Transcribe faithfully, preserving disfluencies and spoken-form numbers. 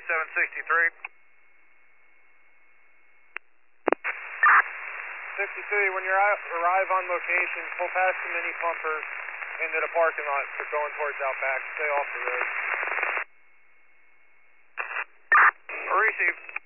seven sixty-three. fifty-three, when you arrive on location, pull past the mini pumper into the parking lot for going towards Outback. Stay off the road. Receive.